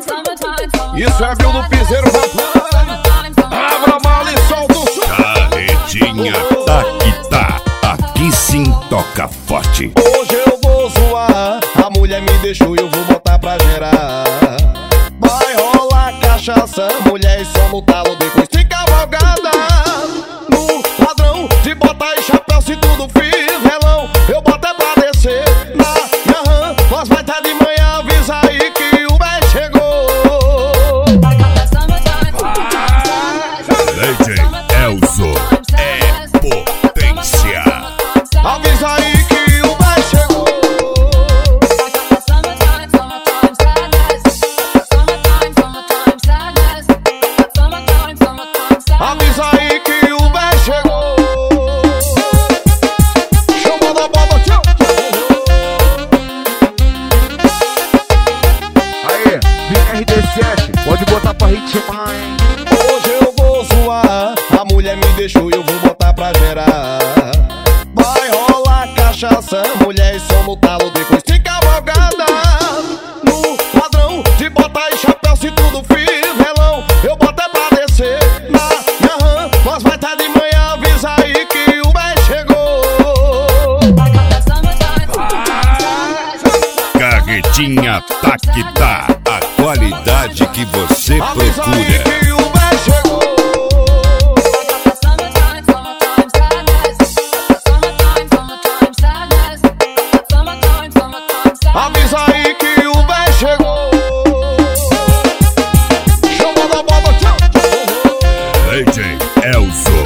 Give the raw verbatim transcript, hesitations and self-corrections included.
Isso é Bill do Piseiro da Plana. Abra mal e solta o som. Carretinha, tá que tá. Aqui sim toca forte. Hoje eu vou zoar, a mulher me deixou e eu vou botar pra gerar. Vai rolar cachaça, mulher e só no talo, depois fica cavalgada. No padrão de botar e chapéu, se tudo fivelão, eu boto é pra descer na Yahan. Nós vai tá de manhã, avisa aí que o bem chegou. Lady Elzo é potência. Avisa aí que o bem chegou. Avisa aí que o bem chegou. Chama da bola, tchau. Aê, vem R D sete, pode botar pra ritmar, hein? Hoje eu vou zoar, a mulher me deixou e eu vou botar pra gerar. Vai rolar cachaça, mulher e som no talo, depois tem cavalgada. No padrão de botar e chapéu, se tudo fivelão, eu boto é pra descer na Yahan. Nós vai tá de manhã, avisa aí que o bem chegou. Carretinha, tá que tá. A qualidade que você Avisa aí procura. que o bem chegou. Avisa aí que o bem chegou. Chama da bola, tchau. Lady Elzo